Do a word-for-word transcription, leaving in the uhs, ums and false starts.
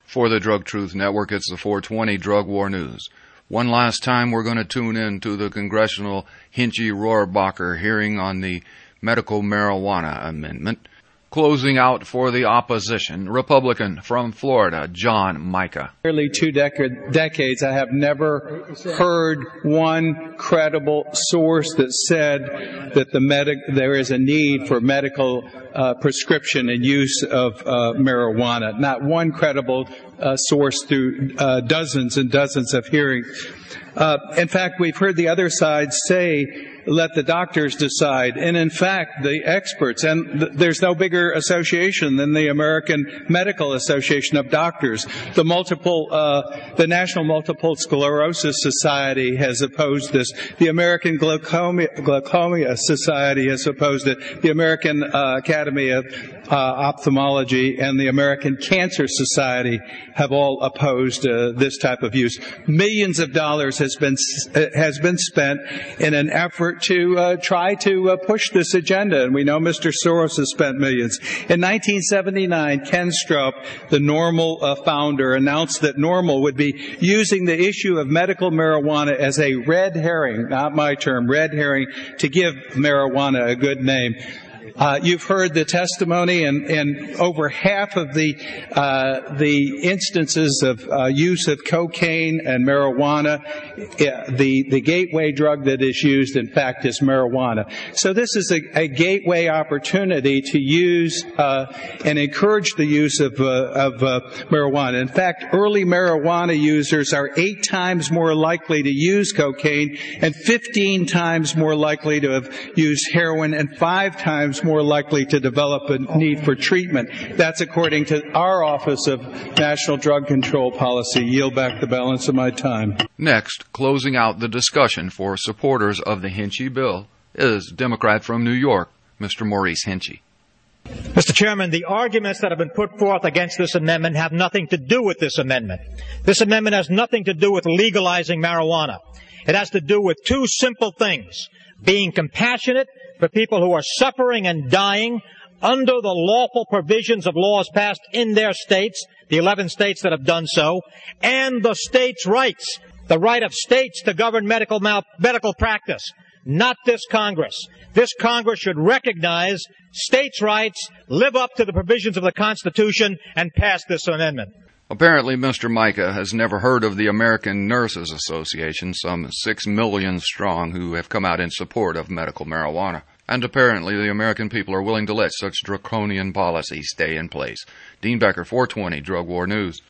For the Drug Truth Network, it's the four twenty Drug War News. One last time, we're going to tune in to the Congressional Hinchey-Rohrabacher hearing on the medical marijuana amendment. Closing out for the opposition, Republican from Florida, John Mica. Nearly two dec- decades, I have never heard one credible source that said that the medic there is a need for medical uh, prescription and use of uh, marijuana. Not one credible uh, source through uh, dozens and dozens of hearings. Uh, in fact, we've heard the other side say, let the doctors decide. And in fact, the experts, and th- there's no bigger association than the American Medical Association of Doctors. The multiple, uh, the National Multiple Sclerosis Society has opposed this. The American Glaucoma, Glaucoma Society has opposed it. The American uh, Academy of uh, Ophthalmology and the American Cancer Society have all opposed uh, this type of use. Millions of dollars has been has been spent in an effort to uh, try to uh, push this agenda, and we know Mister Soros has spent millions. In nineteen seventy-nine, Ken Stroop, the NORML uh, founder, announced that NORML would be using the issue of medical marijuana as a red herring, not my term, red herring, to give marijuana a good name. Uh, you've heard the testimony, and, and over half of the uh, the instances of uh, use of cocaine and marijuana, uh, the the gateway drug that is used, in fact, is marijuana. So this is a, a gateway opportunity to use uh, and encourage the use of uh, of uh, marijuana. In fact, early marijuana users are eight times more likely to use cocaine, and fifteen times more likely to have used heroin, and five times more likely to develop a need for treatment. That's according to our Office of National Drug Control Policy. Yield back the balance of my time. Next, closing out the discussion for supporters of the Hinchey bill, is Democrat from New York, Mister Maurice Hinchey. Mister Chairman, the arguments that have been put forth against this amendment have nothing to do with this amendment. This amendment has nothing to do with legalizing marijuana. It has to do with two simple things: being compassionate for people who are suffering and dying under the lawful provisions of laws passed in their states, the eleven states that have done so, and the states' rights, the right of states to govern medical mal- medical practice, not this Congress. This Congress should recognize states' rights, live up to the provisions of the Constitution, and pass this amendment. Apparently, Mister Mica has never heard of the American Nurses Association, some six million strong, who have come out in support of medical marijuana. And apparently the American people are willing to let such draconian policies stay in place. Dean Becker, four twenty Drug War News.